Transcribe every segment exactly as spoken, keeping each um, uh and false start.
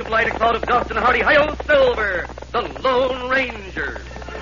flight a cloud of dust and a hearty hi-yo Silver, the Lone Ranger.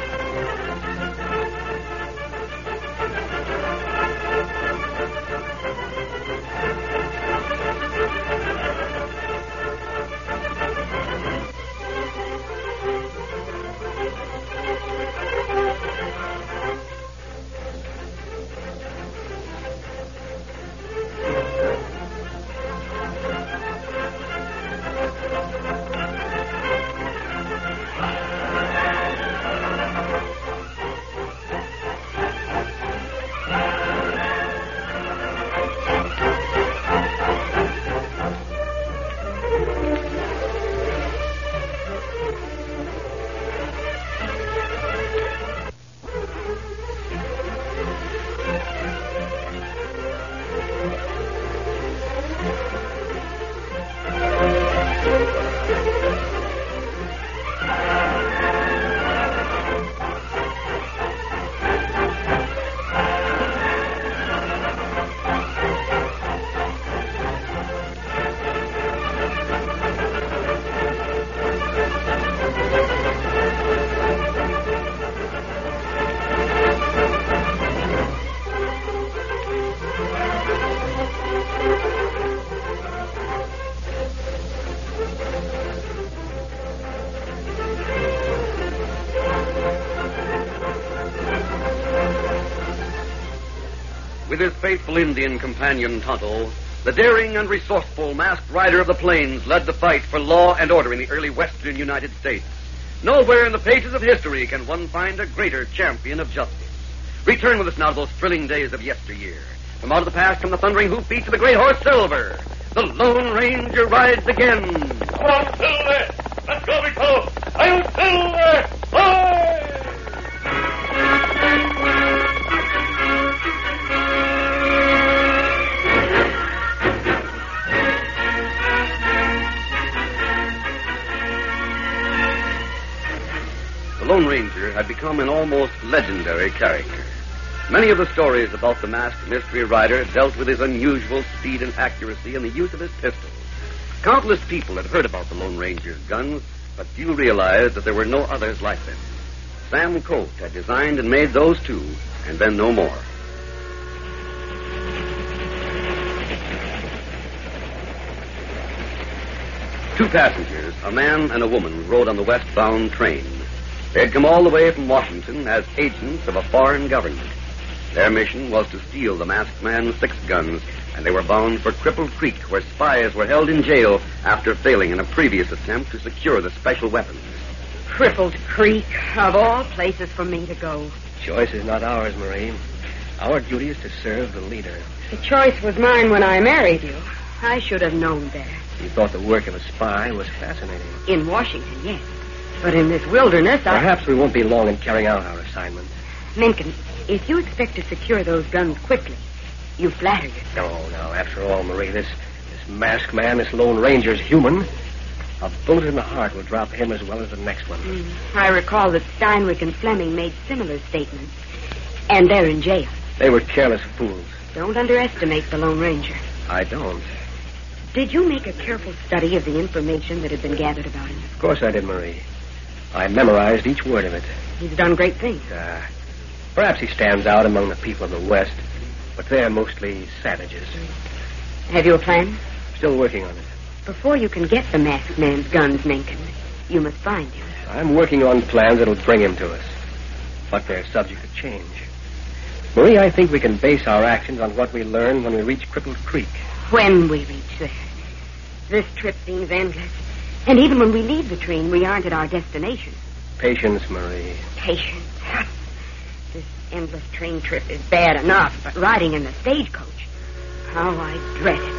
With his faithful Indian companion, Tonto, the daring and resourceful masked rider of the plains led the fight for law and order in the early western United States. Nowhere in the pages of history can one find a greater champion of justice. Return with us now to those thrilling days of yesteryear. From out of the past come the thundering hoofbeats of the great horse Silver. The Lone Ranger rides again. Come on, Silver! Let's go, Rico! I'm Silver! Hi! The Lone Ranger had become an almost legendary character. Many of the stories about the masked mystery rider dealt with his unusual speed and accuracy and the use of his pistols. Countless people had heard about the Lone Ranger's guns, but few realized that there were no others like them. Sam Colt had designed and made those two, and then no more. Two passengers, a man and a woman, rode on the westbound train. They had come all the way from Washington as agents of a foreign government. Their mission was to steal the masked man's six guns, and they were bound for Crippled Creek, where spies were held in jail after failing in a previous attempt to secure the special weapons. Crippled Creek, of all places for me to go. Choice is not ours, Marie. Our duty is to serve the leader. The choice was mine when I married you. I should have known better. You thought the work of a spy was fascinating. In Washington, yes. But in this wilderness, I... Perhaps we won't be long in carrying out our assignment. Mencken, if you expect to secure those guns quickly, you flatter yourself. No, no. After all, Marie, this, this masked man, this Lone Ranger's human. A bullet in the heart will drop him as well as the next one. Mm. I recall that Steinwick and Fleming made similar statements. And they're in jail. They were careless fools. Don't underestimate the Lone Ranger. I don't. Did you make a careful study of the information that had been gathered about him? Of course I did, Marie. I memorized each word of it. He's done great things. Uh, perhaps he stands out among the people of the West, but they're mostly savages. Have you a plan? Still working on it. Before you can get the masked man's guns, Mencken, you must find him. I'm working on plans that'll bring him to us, but they're subject to change. Marie, I think we can base our actions on what we learn when we reach Crippled Creek. When we reach there. This trip seems endless. And even when we leave the train, we aren't at our destination. Patience, Marie. Patience. This endless train trip is bad enough, but riding in the stagecoach, how I dread it.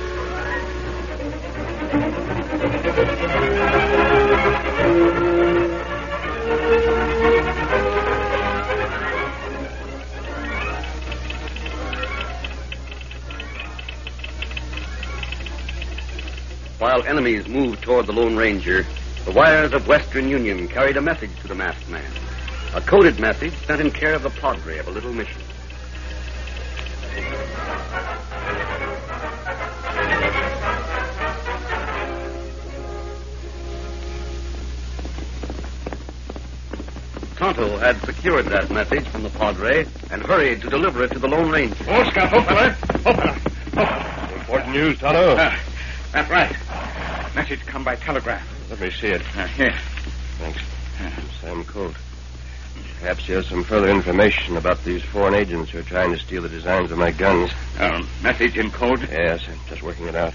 While enemies moved toward the Lone Ranger, the wires of Western Union carried a message to the masked man. A coded message sent in care of the padre of a little mission. Tonto had secured that message from the Padre and hurried to deliver it to the Lone Ranger. Oh, Scout, oh, fella. Oh, fella. Oh. Important news, Tonto. Uh, that's right. Message come by telegraph. Let me see it. Uh, here. Thanks. Sam Colt. Perhaps he has some further information about these foreign agents who are trying to steal the designs of my guns. Um, message in code? Yes, I'm just working it out.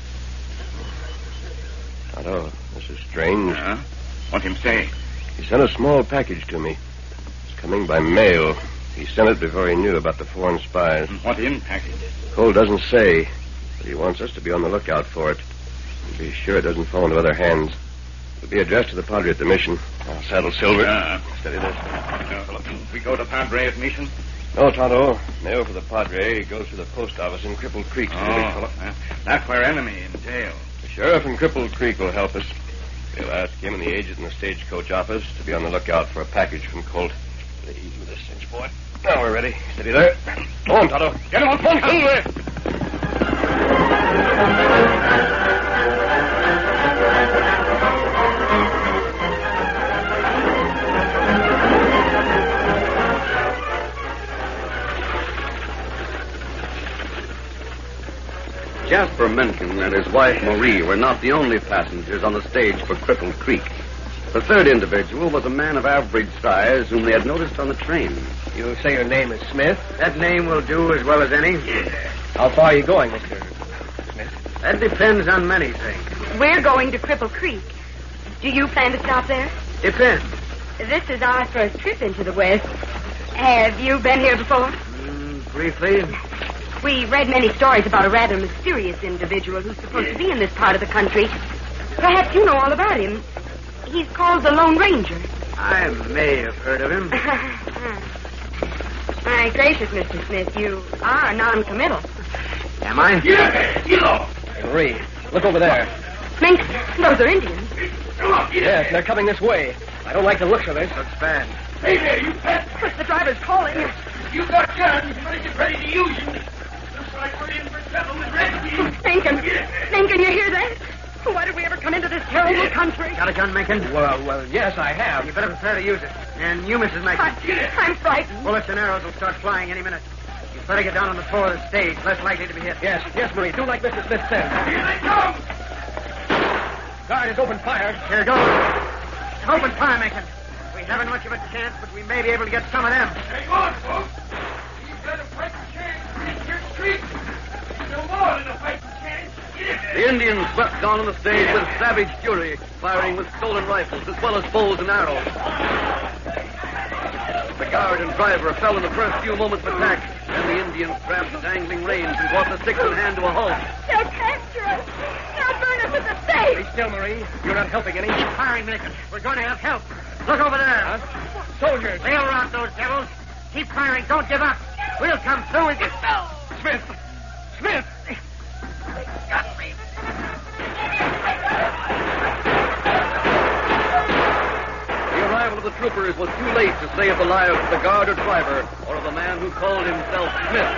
Tonto, this is strange. Uh, what him say? He sent a small package to me. It's coming by mail. He sent it before he knew about the foreign spies. What in package? Cole doesn't say, but he wants us to be on the lookout for it. And be sure it doesn't fall into other hands. It'll be addressed to the Padre at the mission. I'll saddle Silver. Uh, Steady this. Uh, we go to Padre at mission? No, Tonto. Mail for the Padre goes to the post office in Crippled Creek. Oh, uh, that's where enemy in jail. The sheriff in Crippled Creek will help us. We'll ask him and the agent in the stagecoach office to be on the lookout for a package from Colt. Easy with this cinch, boy. Now we're ready. Steady there. Go on, Tonto. Get him on phone, Silver! Jasper Mencken and his wife Marie were not the only passengers on the stage for Crippled Creek. The third individual was a man of average size whom they had noticed on the train. You say your name is Smith? That name will do as well as any. How far are you going, Mister Smith? That depends on many things. We're going to Cripple Creek. Do you plan to stop there? Depends. This is our first trip into the West. Have you been here before? Mm, briefly. We read many stories about a rather mysterious individual who's supposed to be in this part of the country. Perhaps you know all about him. He's called the Lone Ranger. I may have heard of him. My gracious, Mister Smith, you are non-committal. Am I? Yeah, you know. Marie, look over there. Mink, those are Indians. Yes, they're coming this way. I don't like the looks of this. Looks bad. Hey there, you pet. But the driver's calling. You got guns. You better get ready to use them. Looks like we're in for trouble with Redskins. Lincoln, Lincoln, you hear that? Why did we ever come into this terrible country? Got a gun, Mencken? Well, well, yes, I have. You better prepare to use it. And you, Missus Mencken. I, I'm frightened. Bullets and arrows will start flying any minute. You better get down on the floor of the stage. Less likely to be hit. Yes, yes, Marie. Do like Mister Smith said. Here they come. Guard has opened fire. Here goes. Open fire, Mencken. We haven't much of a chance, but we may be able to get some of them. Hang on, folks. You better fight the chance to reach your street. No more than a fighting chance. The Indians swept down on the stage with savage fury, firing with stolen rifles as well as bows and arrows. The guard and driver fell in the first few moments of attack, and the Indians grabbed the dangling reins and brought the six in hand to a halt. They'll capture us. They'll burn us at the stake. Stay still, Marie. You're not helping any. Keep firing, Mencken. We're going to have help. Look over there. Soldiers. They'll rout those devils. Keep firing. Don't give up. We'll come through with you. Smith. Smith. Got me. The arrival of the troopers was too late to save the lives of the guard or driver, or of the man who called himself Smith.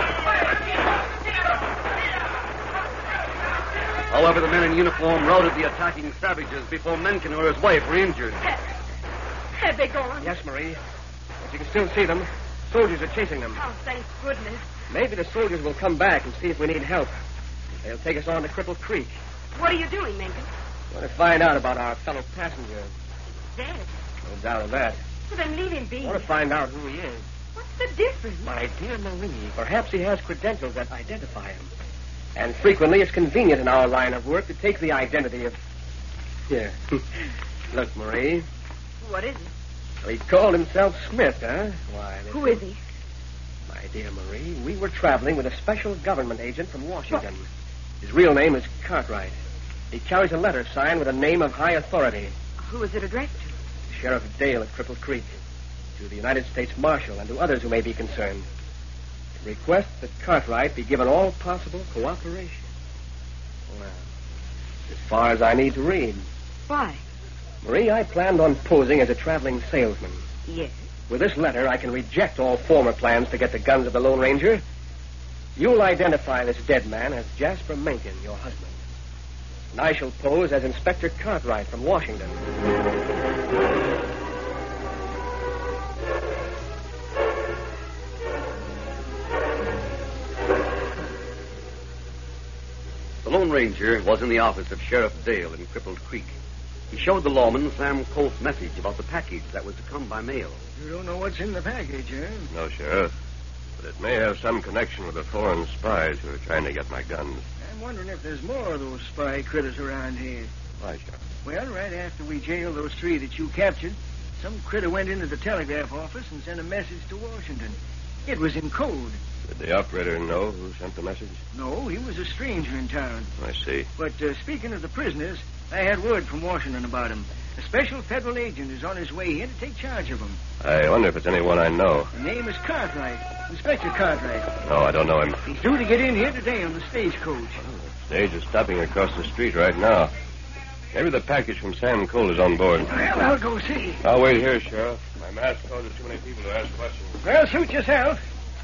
However, the men in uniform routed the attacking savages before Mencken or his wife were injured. Have they gone? Yes, Marie. But you can still see them. Soldiers are chasing them. Oh, thank goodness. Maybe the soldiers will come back and see if we need help. They'll take us on to Cripple Creek. What are you doing, Mencken? Want to find out about our fellow passenger. Dead. No doubt of that. Well, then leave him be. Want to find out who he is. What's the difference? My dear Marie, perhaps he has credentials that identify him. And frequently it's convenient in our line of work to take the identity of... Here. Look, Marie. What is it? Well, he called himself Smith, huh? Why, this Who is he? My dear Marie, we were traveling with a special government agent from Washington. His real name is Cartwright. He carries a letter signed with a name of high authority. Who is it addressed to? Sheriff Dale at Cripple Creek. To the United States Marshal and to others who may be concerned. To request that Cartwright be given all possible cooperation. Well, as far as I need to read. Why? Marie, I planned on posing as a traveling salesman. Yes. With this letter, I can reject all former plans to get the guns of the Lone Ranger. You'll identify this dead man as Jasper Mencken, your husband. And I shall pose as Inspector Cartwright from Washington. The Lone Ranger was in the office of Sheriff Dale in Crippled Creek. He showed the lawman Sam Colt's message about the package that was to come by mail. You don't know what's in the package, eh? No, Sheriff. But it may have some connection with the foreign spies who are trying to get my guns. I'm wondering if there's more of those spy critters around here. Why, Sheriff? Well, right after we jailed those three that you captured, some critter went into the telegraph office and sent a message to Washington. It was in code. Did the operator know who sent the message? No, he was a stranger in town. I see. But uh, speaking of the prisoners, I had word from Washington about him. A special federal agent is on his way here to take charge of him. I wonder if it's anyone I know. The name is Cartwright, Inspector Cartwright. No, I don't know him. He's due to get in here today on the stagecoach. The stage is stopping across the street right now. Maybe the package from Sam Cole is on board. Well, I'll go see. I'll wait here, Sheriff. My mask causes too many people to ask questions. Well, suit yourself.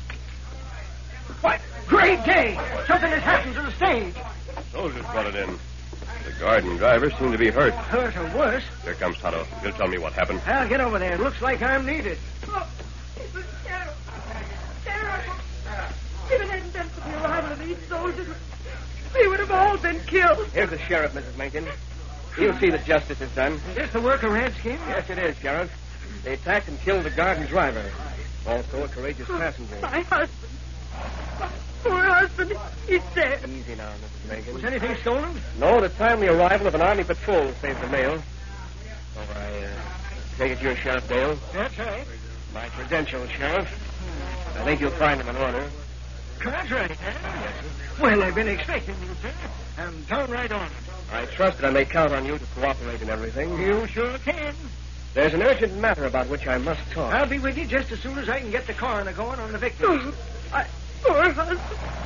What? Great day! Something has happened to the stage. Soldiers brought it in. The guard and driver seem to be hurt. Hurt or worse. Here comes Tonto. He'll tell me what happened. I'll get over there. It looks like I'm needed. Look, it's the sheriff. Sheriff, if it hadn't been for the arrival of these soldiers, we would have all been killed. Here's the sheriff, Missus Mencken. He'll see that justice is done. Is this the work of Redskin? Yes, it is, Sheriff. They attacked and killed the guard and driver. Also a courageous passenger. My husband. My poor husband. He's dead. Easy now, Missus Mencken. Was anything stolen? No, the timely arrival of an army patrol saved the mail. Oh, I uh, take it you're Sheriff Dale? That's right. My credentials, Sheriff. I think you'll find them in order. Cartwright, huh? Well, I've been expecting you, sir. I'm downright honored. I trust that I may count on you to cooperate in everything. You sure can. There's an urgent matter about which I must talk. I'll be with you just as soon as I can get the coroner going on the victims. Oh, my poor husband.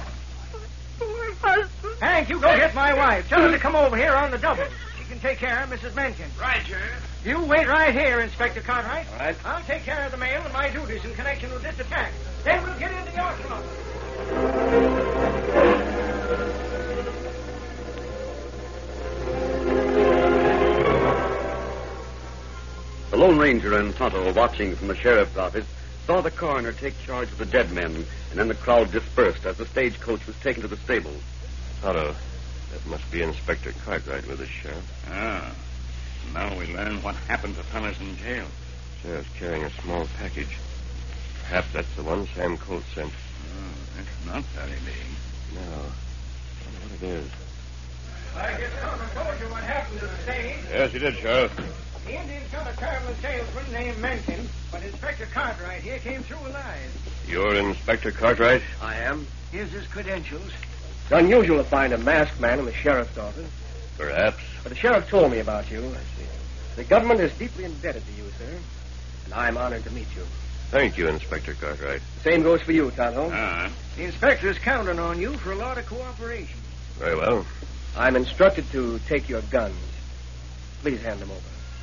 My poor husband. Hank, you go get my wife. Tell her to come over here on the double. She can take care of Missus Mencken. Right, Sheriff. You wait right here, Inspector Cartwright. All right. I'll take care of the mail and my duties in connection with this attack. Then we'll get into your club. The Lone Ranger and Tonto, watching from the sheriff's office, saw the coroner take charge of the dead men, and then the crowd dispersed as the stagecoach was taken to the stables. Tonto, that must be Inspector Cartwright with us, Sheriff. Ah. Now we learn what happened to fellas in jail. Sheriff's carrying a small package. Perhaps that's the one Sam Colt sent. Oh, that's not very big. No. I wonder what it is. I guess Tonto told you what happened to the stage. Yes, he did, Sheriff. The Indians got a traveling salesman named Mencken, but Inspector Cartwright here came through alive. You're Inspector Cartwright? I am. Here's his credentials. It's unusual to find a masked man in the sheriff's office. Perhaps. But the sheriff told me about you. I see. The government is deeply indebted to you, sir. And I'm honored to meet you. Thank you, Inspector Cartwright. The same goes for you, Tonto. Ah. The inspector's counting on you for a lot of cooperation. Very well. I'm instructed to take your guns. Please hand them over.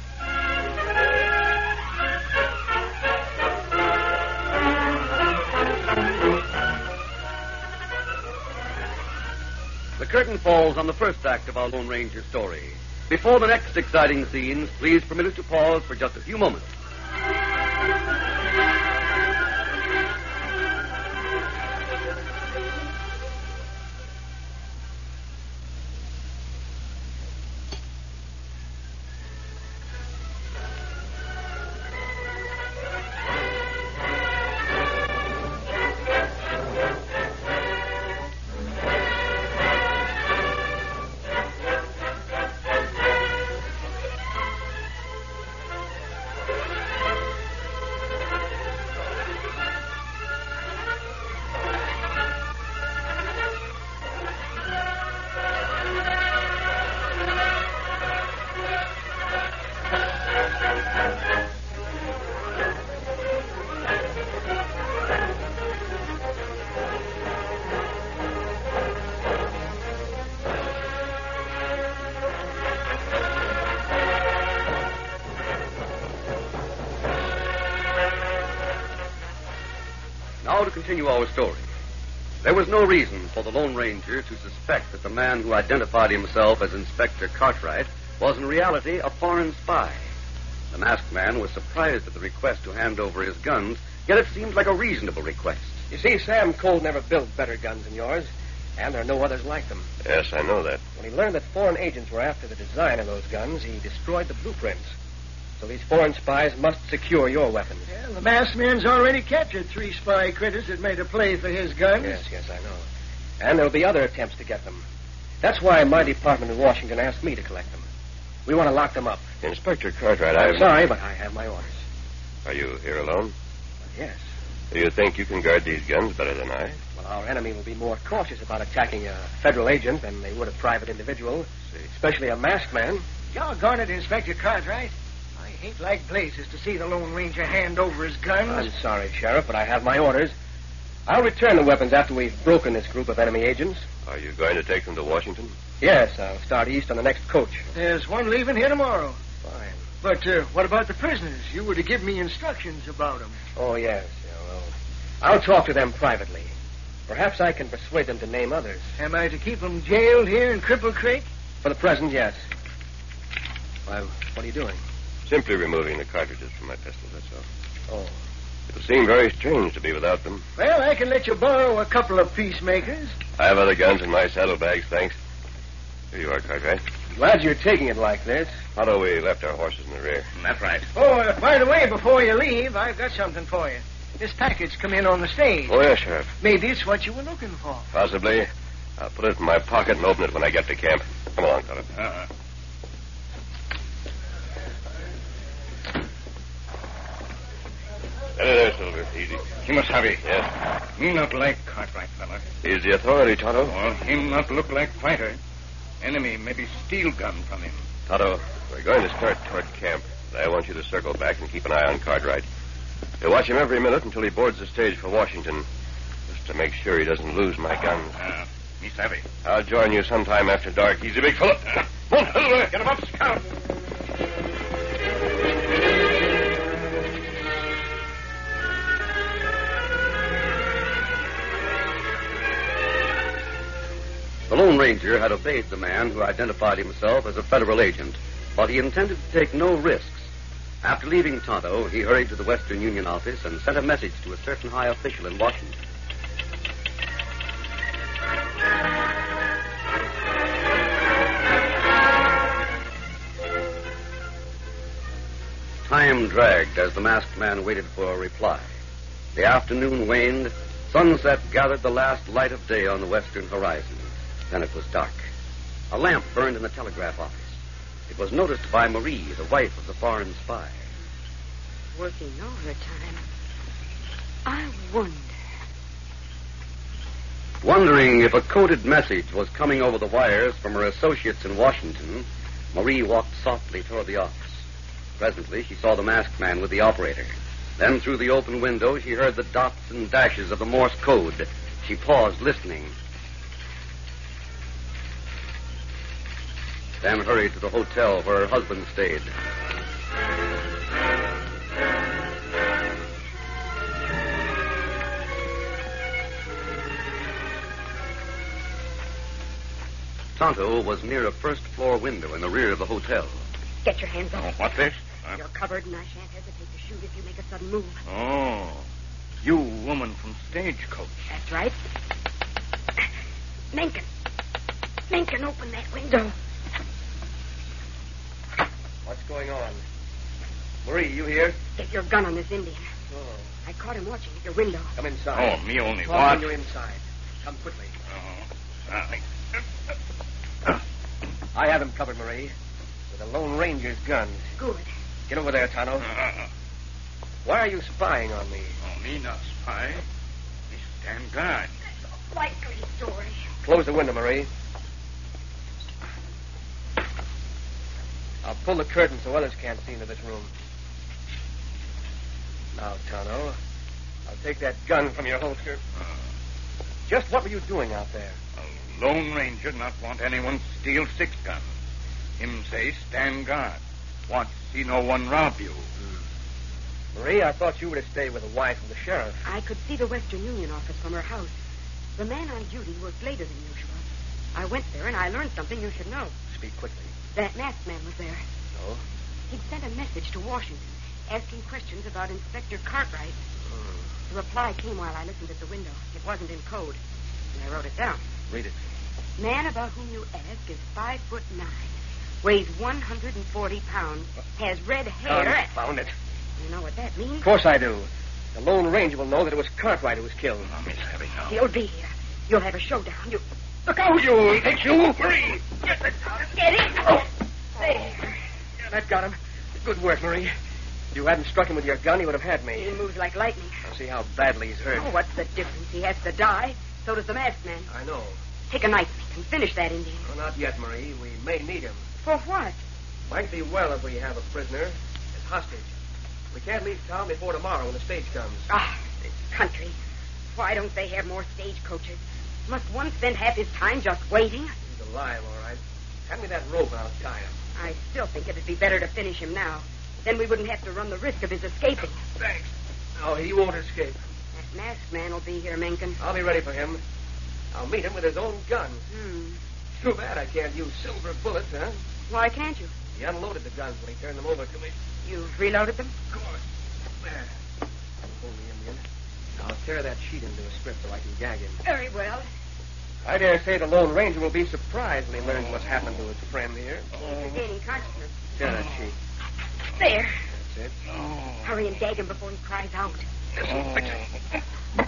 The curtain falls on the first act of our Lone Ranger story. Before the next exciting scenes, please permit us to pause for just a few moments. Now to continue our story. There was no reason for the Lone Ranger to suspect that the man who identified himself as Inspector Cartwright was in reality a foreign spy. The masked man was surprised at the request to hand over his guns, yet it seemed like a reasonable request. You see, Sam Cole never built better guns than yours. And there are no others like them. Yes, I know that. When he learned that foreign agents were after the design of those guns, he destroyed the blueprints. So these foreign spies must secure your weapons. Well, the masked man's already captured three spy critters that made a play for his guns. Yes, yes, I know. And there'll be other attempts to get them. That's why my department in Washington asked me to collect them. We want to lock them up. Inspector Cartwright, I'm I'm... sorry, but I have my orders. Are you here alone? Yes. Do you think you can guard these guns better than I? Well, our enemy will be more cautious about attacking a federal agent than they would a private individual, especially a masked man. Doggone it, Inspector Cartwright. I hate like blazes to see the Lone Ranger hand over his guns. I'm sorry, Sheriff, but I have my orders. I'll return the weapons after we've broken this group of enemy agents. Are you going to take them to Washington? Yes, I'll start east on the next coach. There's one leaving here tomorrow. Fine. But uh, what about the prisoners? You were to give me instructions about them. Oh, yes. Yeah, well, I'll talk to them privately. Perhaps I can persuade them to name others. Am I to keep them jailed here in Cripple Creek? For the present, yes. Why, what are you doing? Simply removing the cartridges from my pistol, that's all. Oh. It'll seem very strange to be without them. Well, I can let you borrow a couple of peacemakers. I have other guns in my saddlebags, thanks. Here you are, Cartwright. Glad you're taking it like this. Although we left our horses in the rear. That's right. Oh, uh, by the way, before you leave, I've got something for you. This package come in on the stage. Oh, yes, Sheriff. Maybe it's what you were looking for. Possibly. I'll put it in my pocket and open it when I get to camp. Come along, fella. Uh-uh. Steady there, Silver. Easy. Kimasabi. Yes. Me not like Cartwright, fella. He's the authority, Tonto. Well, him not look like fighter. Enemy maybe steal gun from him. Tonto, we're going to start toward camp. I want you to circle back and keep an eye on Cartwright. You'll watch him every minute until he boards the stage for Washington, just to make sure he doesn't lose my guns. Uh, me savvy. I'll join you sometime after dark. Easy, big fella. Uh, Move, Silver. Get him up, scout. The Lone Ranger had obeyed the man who identified himself as a federal agent, but he intended to take no risks. After leaving Tonto, he hurried to the Western Union office and sent a message to a certain high official in Washington. Time dragged as the masked man waited for a reply. The afternoon waned. Sunset gathered the last light of day on the western horizon. Then it was dark. A lamp burned in the telegraph office. It was noticed by Marie, the wife of the foreign spy. Working overtime. I wonder. Wondering if a coded message was coming over the wires from her associates in Washington, Marie walked softly toward the office. Presently, she saw the masked man with the operator. Then, through the open window, she heard the dots and dashes of the Morse code. She paused, listening. Then hurried to the hotel where her husband stayed. Tonto was near a first-floor window in the rear of the hotel. Get your hands Oh, off. what's this? Huh? You're covered, and I shan't hesitate to shoot if you make a sudden move. Oh, you woman from Stagecoach. That's right. Menken. Menken, open that window. What's going on? Marie, you here? Get your gun on this Indian. Oh. I caught him watching at your window. Come inside. Oh, me only Talk watch. when you're inside. Come quickly. Oh, darling. I have him covered, Marie. With the Lone Ranger's guns. Good. Get over there, Tonto. Uh-uh. Why are you spying on me? Oh, me not spy. Me stand guard. That's a likely story. Close the window, Marie. I'll pull the curtain so others can't see into this room. Now, Tonto, I'll take that gun from your holster. Uh, Just what were you doing out there? a Lone Ranger not want anyone steal six gun. Him say stand guard. Want see no one rob you. Marie, I thought you were to stay with the wife of the sheriff. I could see the Western Union office from her house. The man on duty worked later than usual. I went there, and I learned something you should know. Speak quickly. That masked man was there. So? He'd sent a message to Washington, asking questions about Inspector Cartwright. Hmm. The reply came while I listened at the window. It wasn't in code, and I wrote it down. Read it. Man about whom you ask is five foot nine, weighs one hundred forty pounds, has red hair. Found it. You know what that means? Of course I do. The Lone Ranger will know that it was Cartwright who was killed. Oh, Miss Abby, now. He'll be here. You'll have a showdown. You Look out, you! Take you! Hurry! get it. Get it. Oh. There. Yeah, that got him. Good work, Marie. If you hadn't struck him with your gun, he would have had me. He moves like lightning. I'll see how badly he's hurt. Oh, what's the difference? He has to die. So does the masked man. I know. Take a knife and finish that Indian. Well, not yet, Marie. We may need him. For what? Might be well if we have a prisoner as hostage. We can't leave town before tomorrow when the stage comes. Ah, this country. Why don't they have more stagecoaches? Must one spend half his time just waiting? He's alive, all right. Hand me that rope and I'll tie him. I still think it'd be better to finish him now. Then we wouldn't have to run the risk of his escaping. Thanks. No, he won't escape. That masked man will be here, Mencken. I'll be ready for him. I'll meet him with his own gun. Hmm. Too bad I can't use silver bullets, huh? Why can't you? He unloaded the guns when he turned them over to me. You've reloaded them? Of course. There. Hold the Indian. I'll tear that sheet into a strip so I can gag him. Very well. I dare say the Lone Ranger will be surprised when he learns what's happened to his friend here. He's regaining consciousness. Tear that sheet. There. That's it. Hurry and gag him before he cries out. This'll fix it.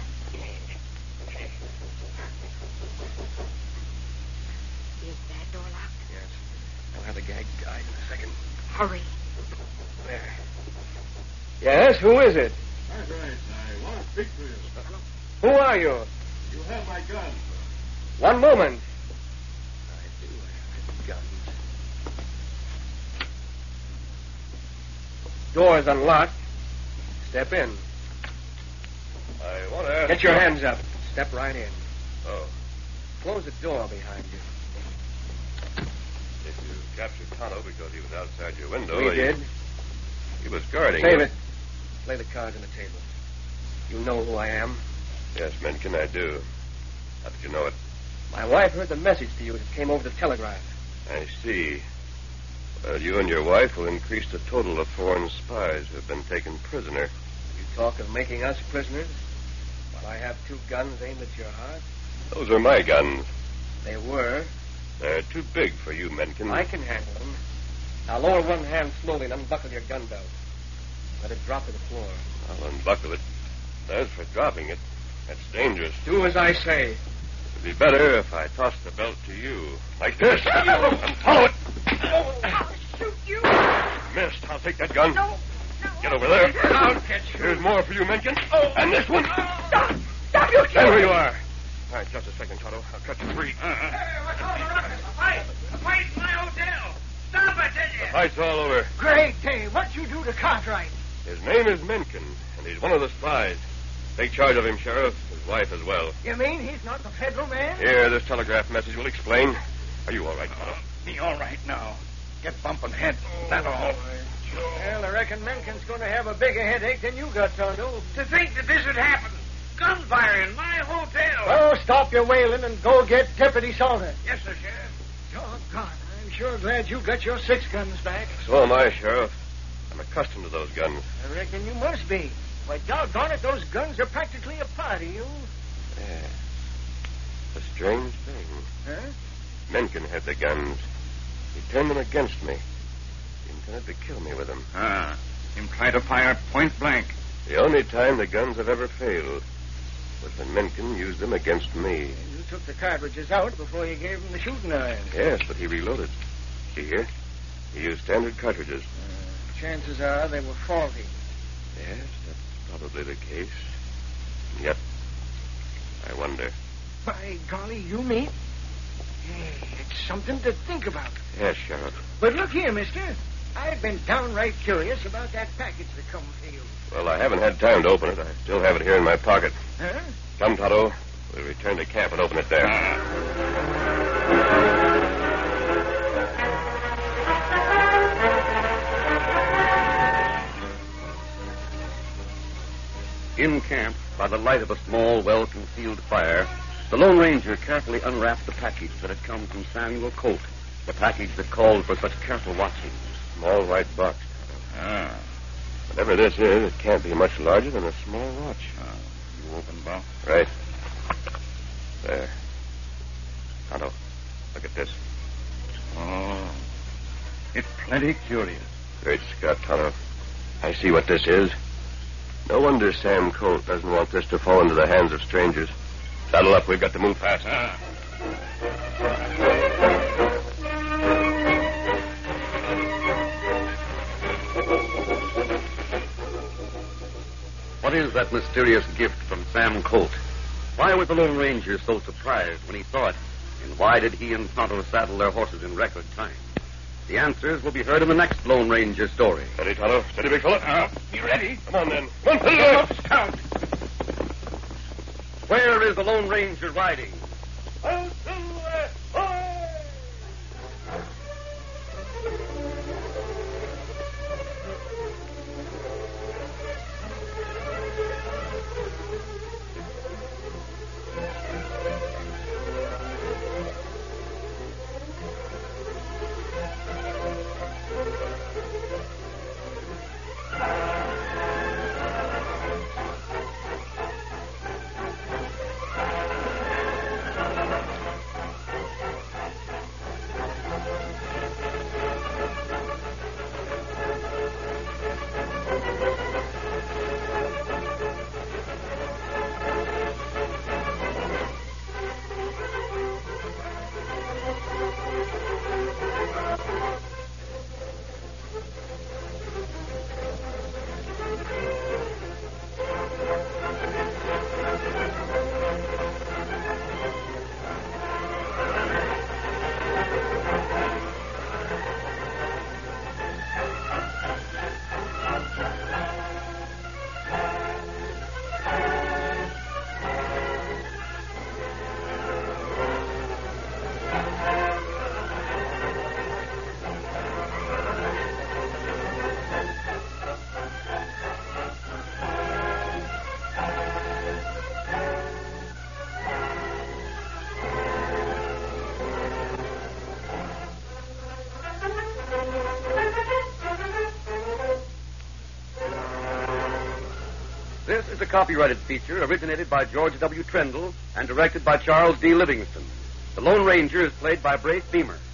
Is that door locked? Yes. I'll have the gag guide in a second. Hurry. There. Yes, who is it? That's right. I want to speak to you. Who are you? You have my gun. One moment. I do have guns. Door's unlocked. Step in. I want to ask... Get your hands up. Step right in. Oh. Close the door behind you. If you captured Tonto because he was outside your window... We you- did. He was guarding Save you. it. Lay the cards on the table. You know who I am. Yes, Mencken, I do. How did you know it? My wife heard the message to you as it came over the telegraph. I see. Well, you and your wife will increase the total of foreign spies who have been taken prisoner. You talk of making us prisoners while I have two guns aimed at your heart. Those are my guns. They were. They're too big for you, Mencken. I can handle them. Now lower one hand slowly and unbuckle your gun belt. Let it drop to the floor. I'll unbuckle it. As for dropping it, that's dangerous. Do as I say. It'd be better if I tossed the belt to you. Like this. And follow it. I'll shoot you. Missed. I'll take that gun. No, no. Get over there. I'll catch you. Here's more for you, Mencken. And this one. Stop. Stop, you Stand where you are. All right, just a second, Tonto. I'll cut you free. Hey, what's all the ruckus? A fight! A fight in my hotel! Stop, I tell The you! fight's all over. Great day. What you do to Cartwright? His name is Mencken, and he's one of the spies. Take charge of him, Sheriff. His wife as well. You mean he's not the federal man? Here, this telegraph message will explain. Are you all right, Tonto? Me all right now. Get bumping head. That's all. Well, I reckon Mencken's going to have a bigger headache than you got, Tonto. To think that this would happen. Gunfire in my hotel. Oh, stop your wailing and go get Deputy Salter. Yes, sir, Sheriff. Doggone, I'm sure glad you got your six guns back. So am I, Sheriff. I'm accustomed to those guns. I reckon you must be. Why, doggone it, those guns are practically a part of you. Yeah. A strange thing. Huh? Mencken had the guns. He turned them against me. He intended to kill me with them. Ah, him try to fire point blank. The only time the guns have ever failed was when Mencken used them against me. You took the cartridges out before you gave him the shooting iron. Yes, but he reloaded. See here? He used standard cartridges. Uh, chances are they were faulty. Yes, that's probably the case. And yet, I wonder. By golly, you mean? Hey, it's something to think about. Yes, Sheriff. But look here, mister. I've been downright curious about that package that come for you. Well, I haven't had time to open it. I still have it here in my pocket. Huh? Come, Tonto. We'll return to camp and open it there. In camp, by the light of a small, well-concealed fire, the Lone Ranger carefully unwrapped the package that had come from Samuel Colt, the package that called for such careful watching. Small white box. Ah. Whatever this is, it can't be much larger than a small watch. Ah. You open, Bob? Right. There. Tonto, look at this. Oh, it's plenty curious. Great Scott, Tonto. I see what this is. No wonder Sam Colt doesn't want this to fall into the hands of strangers. Saddle up. We've got to move fast. Ah. What is that mysterious gift from Sam Colt? Why was the Lone Ranger so surprised when he saw it? And why did he and Tonto saddle their horses in record time? The answers will be heard in the next Lone Ranger story. Steady, Tonto. Steady, big fella. Uh, you ready? Come on, then. Come on, Get up, Scout. Where is the Lone Ranger riding? This is a copyrighted feature originated by George W. Trendle and directed by Charles D. Livingston. The Lone Ranger is played by Brace Beamer.